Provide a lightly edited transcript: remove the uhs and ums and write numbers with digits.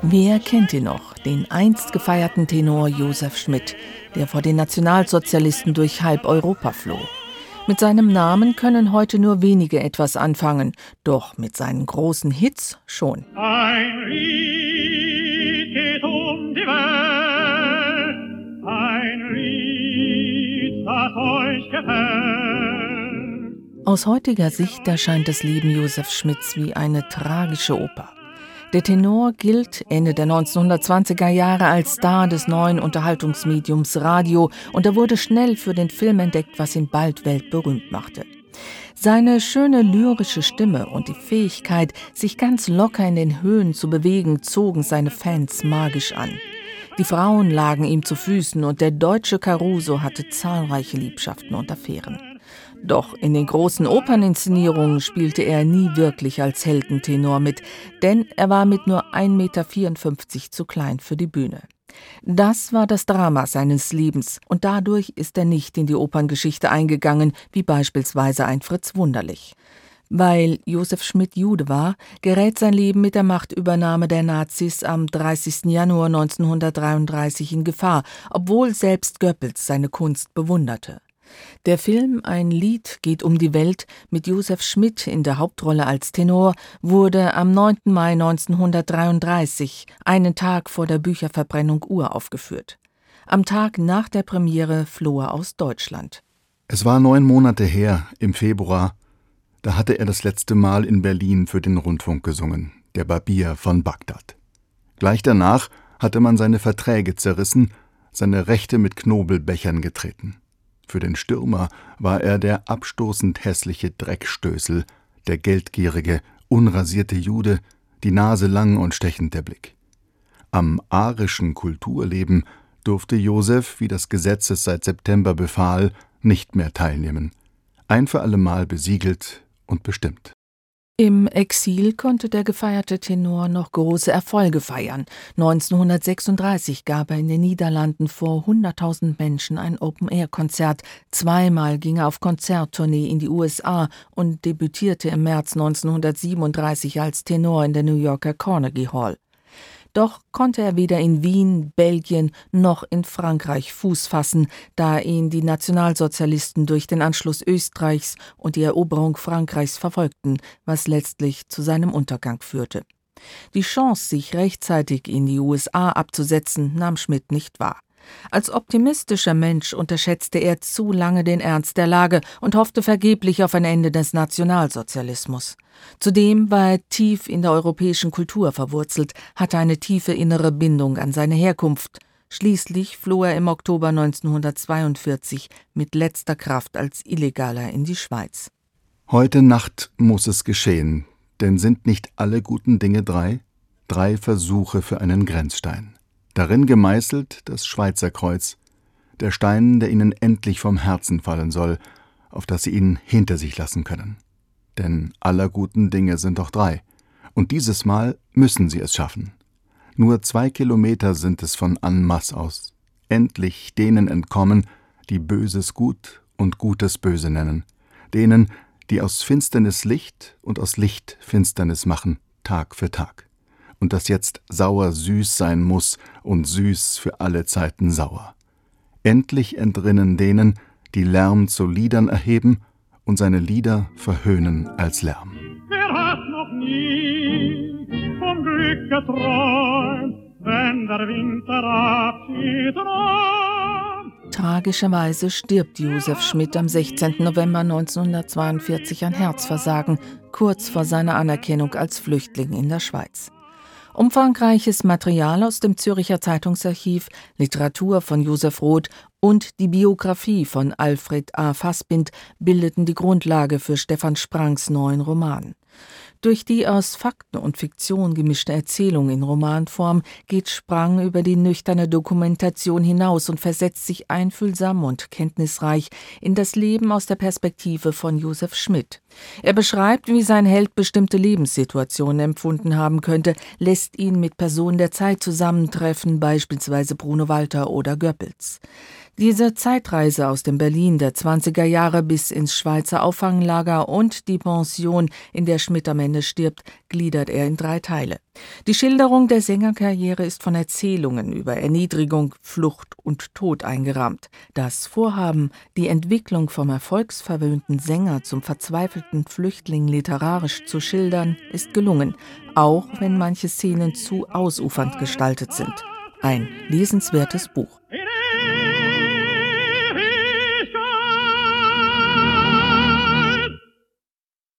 Wer kennt ihn noch, den einst gefeierten Tenor Josef Schmidt, der vor den Nationalsozialisten durch halb Europa floh? Mit seinem Namen können heute nur wenige etwas anfangen, doch mit seinen großen Hits schon. Ein Lied geht um die Welt, ein Lied, das euch gefällt. Aus heutiger Sicht erscheint das Leben Josef Schmidts wie eine tragische Oper. Der Tenor gilt Ende der 1920er Jahre als Star des neuen Unterhaltungsmediums Radio und er wurde schnell für den Film entdeckt, was ihn bald weltberühmt machte. Seine schöne lyrische Stimme und die Fähigkeit, sich ganz locker in den Höhen zu bewegen, zogen seine Fans magisch an. Die Frauen lagen ihm zu Füßen und der deutsche Caruso hatte zahlreiche Liebschaften und Affären. Doch in den großen Operninszenierungen spielte er nie wirklich als Heldentenor mit, denn er war mit nur 1,54 Meter zu klein für die Bühne. Das war das Drama seines Lebens und dadurch ist er nicht in die Operngeschichte eingegangen, wie beispielsweise ein Fritz Wunderlich. Weil Josef Schmidt Jude war, gerät sein Leben mit der Machtübernahme der Nazis am 30. Januar 1933 in Gefahr, obwohl selbst Goebbels seine Kunst bewunderte. Der Film Ein Lied geht um die Welt mit Josef Schmidt in der Hauptrolle als Tenor wurde am 9. Mai 1933, einen Tag vor der Bücherverbrennung uraufgeführt. Am Tag nach der Premiere floh er aus Deutschland. Es war 9 Monate her, im Februar. Da hatte er das letzte Mal in Berlin für den Rundfunk gesungen, der Barbier von Bagdad. Gleich danach hatte man seine Verträge zerrissen, seine Rechte mit Knobelbechern getreten. Für den Stürmer war er der abstoßend hässliche Dreckstößel, der geldgierige, unrasierte Jude, die Nase lang und stechend der Blick. Am arischen Kulturleben durfte Josef, wie das Gesetz es seit September befahl, nicht mehr teilnehmen. Ein für allemal besiegelt und bestimmt. Im Exil konnte der gefeierte Tenor noch große Erfolge feiern. 1936 gab er in den Niederlanden vor 100.000 Menschen ein Open-Air-Konzert. Zweimal ging er auf Konzerttournee in die USA und debütierte im März 1937 als Tenor in der New Yorker Carnegie Hall. Doch konnte er weder in Wien, Belgien noch in Frankreich Fuß fassen, da ihn die Nationalsozialisten durch den Anschluss Österreichs und die Eroberung Frankreichs verfolgten, was letztlich zu seinem Untergang führte. Die Chance, sich rechtzeitig in die USA abzusetzen, nahm Schmidt nicht wahr. Als optimistischer Mensch unterschätzte er zu lange den Ernst der Lage und hoffte vergeblich auf ein Ende des Nationalsozialismus. Zudem war er tief in der europäischen Kultur verwurzelt, hatte eine tiefe innere Bindung an seine Herkunft. Schließlich floh er im Oktober 1942 mit letzter Kraft als Illegaler in die Schweiz. Heute Nacht muss es geschehen, denn sind nicht alle guten Dinge 3? 3 Versuche für einen Grenzstein. Darin gemeißelt das Schweizer Kreuz, der Stein, der ihnen endlich vom Herzen fallen soll, auf das sie ihn hinter sich lassen können. Denn aller guten Dinge sind doch 3, und dieses Mal müssen sie es schaffen. Nur 2 Kilometer sind es von Annemasse aus. Endlich denen entkommen, die Böses gut und Gutes böse nennen. Denen, die aus Finsternis Licht und aus Licht Finsternis machen, Tag für Tag. Und das jetzt sauer süß sein muss und süß für alle Zeiten sauer. Endlich entrinnen denen, die Lärm zu Liedern erheben und seine Lieder verhöhnen als Lärm. Wer hat noch nie vom Glück geträumt, wenn der Winter Abschied nahm? Tragischerweise stirbt Josef Schmidt am 16. November 1942 an Herzversagen, kurz vor seiner Anerkennung als Flüchtling in der Schweiz. Umfangreiches Material aus dem Zürcher Zeitungsarchiv, Literatur von Josef Roth und die Biografie von Alfred A. Fassbind bildeten die Grundlage für Stefan Sprangs neuen Roman. Durch die aus Fakten und Fiktion gemischte Erzählung in Romanform geht Sprang über die nüchterne Dokumentation hinaus und versetzt sich einfühlsam und kenntnisreich in das Leben aus der Perspektive von Josef Schmidt. Er beschreibt, wie sein Held bestimmte Lebenssituationen empfunden haben könnte, lässt ihn mit Personen der Zeit zusammentreffen, beispielsweise Bruno Walter oder Goebbels. Diese Zeitreise aus dem Berlin der 20er Jahre bis ins Schweizer Auffanglager und die Pension, in der Schmidt am Ende stirbt, gliedert er in 3 Teile. Die Schilderung der Sängerkarriere ist von Erzählungen über Erniedrigung, Flucht und Tod eingerahmt. Das Vorhaben, die Entwicklung vom erfolgsverwöhnten Sänger zum verzweifelten Flüchtling literarisch zu schildern, ist gelungen, auch wenn manche Szenen zu ausufernd gestaltet sind. Ein lesenswertes Buch.